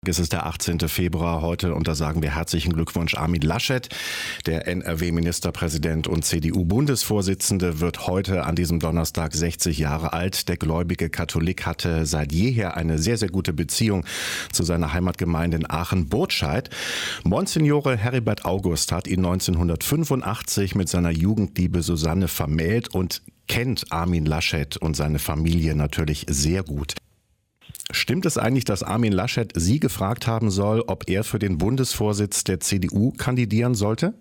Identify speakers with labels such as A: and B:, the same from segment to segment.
A: Es ist der 18. Februar heute und da sagen wir herzlichen Glückwunsch Armin Laschet. Der NRW-Ministerpräsident und CDU-Bundesvorsitzende wird heute an diesem Donnerstag 60 Jahre alt. Der gläubige Katholik hatte seit jeher eine sehr, sehr gute Beziehung zu seiner Heimatgemeinde in Aachen-Burtscheid. Monsignore Heribert August hat ihn 1985 mit seiner Jugendliebe Susanne vermählt und kennt Armin Laschet und seine Familie natürlich sehr gut. Stimmt es eigentlich, dass Armin Laschet Sie gefragt haben soll, ob er für den Bundesvorsitz der CDU kandidieren sollte?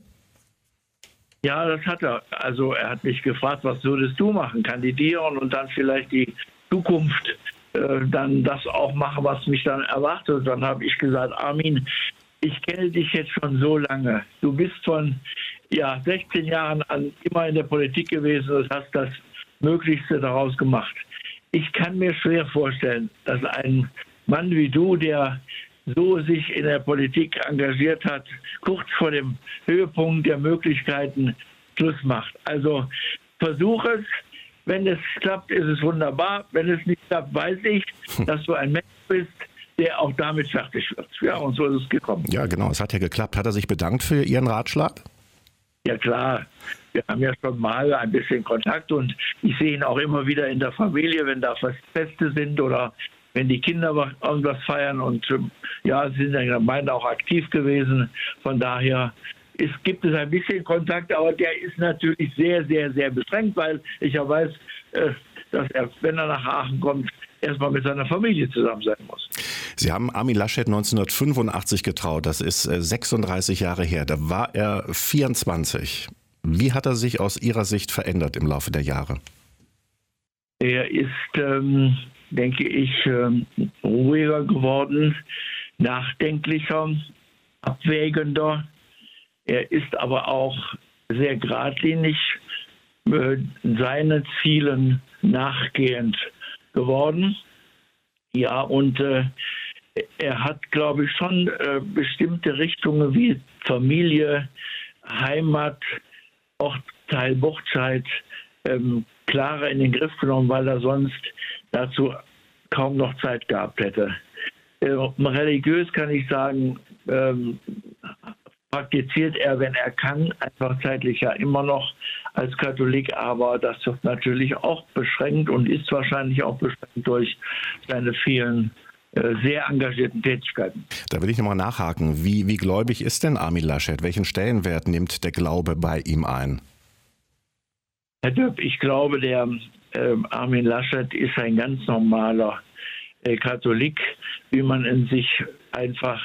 B: Ja, das hat er. Also er hat mich gefragt, was würdest du machen? Kandidieren und dann vielleicht die Zukunft dann das auch machen, was mich dann erwartet. Dann habe ich gesagt, Armin, ich kenne dich jetzt schon so lange. Du bist von 16 Jahren an immer in der Politik gewesen und hast das Möglichste daraus gemacht. Ich kann mir schwer vorstellen, dass ein Mann wie du, der so sich in der Politik engagiert hat, kurz vor dem Höhepunkt der Möglichkeiten Schluss macht. Also versuch es. Wenn es klappt, ist es wunderbar. Wenn es nicht klappt, weiß ich, dass du ein Mensch bist, der auch damit fertig wird. Ja, und so ist es gekommen.
A: Ja, genau. Es hat ja geklappt. Hat er sich bedankt für Ihren Ratschlag?
B: Ja, klar. Wir haben ja schon mal ein bisschen Kontakt und ich sehe ihn auch immer wieder in der Familie, wenn da Feste sind oder wenn die Kinder irgendwas feiern und sind in der Gemeinde auch aktiv gewesen. Von daher gibt es ein bisschen Kontakt, aber der ist natürlich sehr, sehr, sehr beschränkt, weil ich ja weiß, dass er, wenn er nach Aachen kommt, erstmal mit seiner Familie zusammen sein muss.
A: Sie haben Armin Laschet 1985 getraut, das ist 36 Jahre her, da war er 24. Wie hat er sich aus Ihrer Sicht verändert im Laufe der Jahre?
B: Er ist, denke ich, ruhiger geworden, nachdenklicher, abwägender. Er ist aber auch sehr geradlinig seinen Zielen nachgehend geworden. Ja, und er hat, glaube ich, schon bestimmte Richtungen wie Familie, Heimat, Ortsteil Burtscheid klarer in den Griff genommen, weil er sonst dazu kaum noch Zeit gehabt hätte. Religiös kann ich sagen, praktiziert er, wenn er kann, einfach zeitlich ja immer noch als Katholik, aber das wird natürlich auch beschränkt und ist wahrscheinlich auch beschränkt durch seine vielen sehr engagierten Tätigkeiten.
A: Da will ich nochmal nachhaken. Wie gläubig ist denn Armin Laschet? Welchen Stellenwert nimmt der Glaube bei ihm ein?
B: Herr Döpp, ich glaube, der Armin Laschet ist ein ganz normaler Katholik, wie man in sich einfach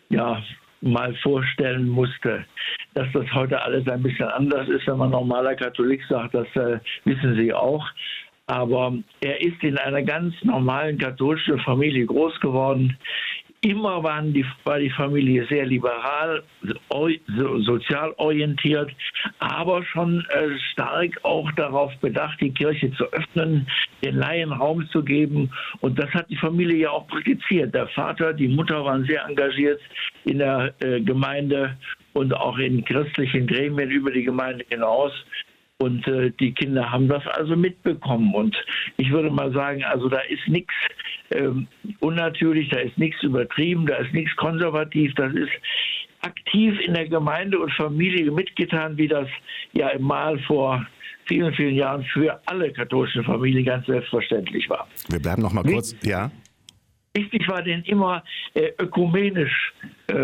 B: mal vorstellen musste. Dass das heute alles ein bisschen anders ist, wenn man normaler Katholik sagt, das wissen Sie auch. Aber er ist in einer ganz normalen katholischen Familie groß geworden. Immer war die Familie sehr liberal, sozial orientiert, aber schon stark auch darauf bedacht, die Kirche zu öffnen, den Laien Raum zu geben. Und das hat die Familie ja auch praktiziert. Der Vater, die Mutter waren sehr engagiert in der Gemeinde und auch in christlichen Gremien über die Gemeinde hinaus. Und die Kinder haben das also mitbekommen. Und ich würde mal sagen, also da ist nichts unnatürlich, da ist nichts übertrieben, da ist nichts konservativ. Das ist aktiv in der Gemeinde und Familie mitgetan, wie das ja mal vor vielen, vielen Jahren für alle katholischen Familien ganz selbstverständlich war.
A: Wir bleiben noch mal kurz, ja.
B: Wichtig war denn immer ökumenisch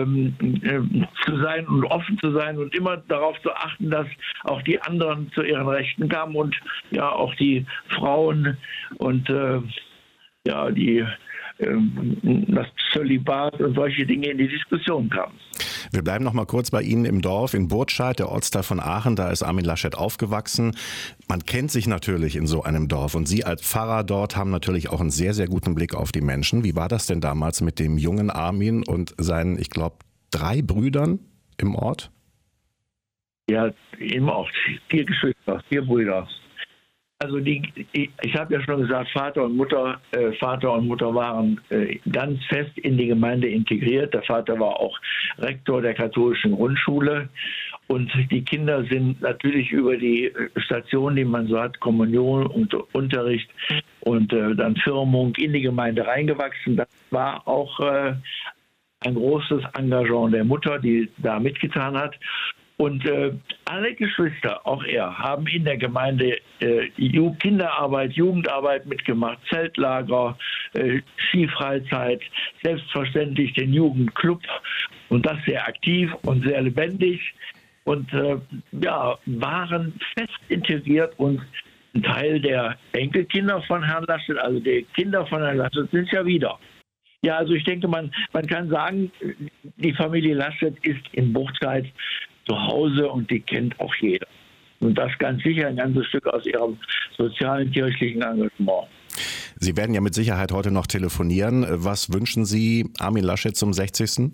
B: zu sein und offen zu sein und immer darauf zu achten, dass auch die anderen zu ihren Rechten kamen und ja auch die Frauen und das Zölibat und solche Dinge in die Diskussion kamen.
A: Wir bleiben noch mal kurz bei Ihnen im Dorf in Burtscheid, der Ortsteil von Aachen. Da ist Armin Laschet aufgewachsen. Man kennt sich natürlich in so einem Dorf. Und Sie als Pfarrer dort haben natürlich auch einen sehr, sehr guten Blick auf die Menschen. Wie war das denn damals mit dem jungen Armin und seinen, ich glaube, 3 Brüdern im Ort?
B: Ja, im Ort. 4 Geschwister, 4 Brüder. Also ich habe ja schon gesagt, Vater und Mutter waren ganz fest in die Gemeinde integriert. Der Vater war auch Rektor der katholischen Grundschule und die Kinder sind natürlich über die Station, die man so hat, Kommunion und Unterricht und dann Firmung in die Gemeinde reingewachsen. Das war auch ein großes Engagement der Mutter, die da mitgetan hat. Und alle Geschwister, auch er, haben in der Gemeinde Kinderarbeit, Jugendarbeit mitgemacht, Zeltlager, Skifreizeit, selbstverständlich den Jugendclub und das sehr aktiv und sehr lebendig und waren fest integriert und ein Teil der Enkelkinder von Herrn Laschet, also die Kinder von Herrn Laschet sind ja wieder. Ja, also ich denke, man kann sagen, die Familie Laschet ist in Buchtzeit zu Hause und die kennt auch jeder. Und das ganz sicher ein ganzes Stück aus ihrem sozialen, kirchlichen Engagement.
A: Sie werden ja mit Sicherheit heute noch telefonieren. Was wünschen Sie Armin Laschet zum 60.?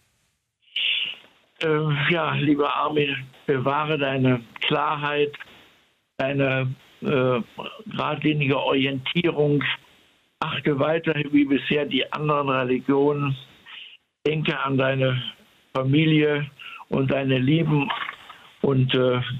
B: Lieber Armin, bewahre deine Klarheit, deine geradlinige Orientierung. Achte weiterhin wie bisher die anderen Religionen. Denke an deine Familie und deine Lieben. Und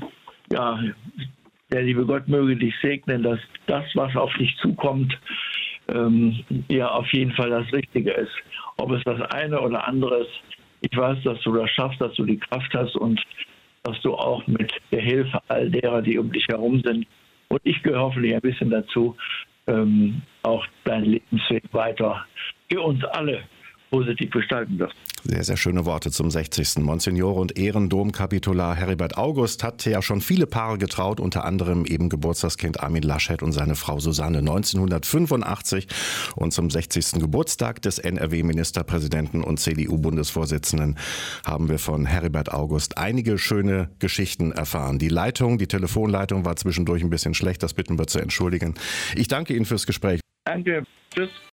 B: der liebe Gott möge dich segnen, dass das, was auf dich zukommt, auf jeden Fall das Richtige ist. Ob es das eine oder andere ist. Ich weiß, dass du das schaffst, dass du die Kraft hast und dass du auch mit der Hilfe all derer, die um dich herum sind, und ich gehöre hoffentlich ein bisschen dazu, auch deinen Lebensweg weiter für uns alle positiv gestalten wirst.
A: Sehr, sehr schöne Worte zum 60. Monsignore und Ehrendomkapitular Heribert August hat ja schon viele Paare getraut, unter anderem eben Geburtstagskind Armin Laschet und seine Frau Susanne 1985. Und zum 60. Geburtstag des NRW-Ministerpräsidenten und CDU-Bundesvorsitzenden haben wir von Heribert August einige schöne Geschichten erfahren. Die Telefonleitung war zwischendurch ein bisschen schlecht, das bitten wir zu entschuldigen. Ich danke Ihnen fürs Gespräch.
B: Danke, tschüss.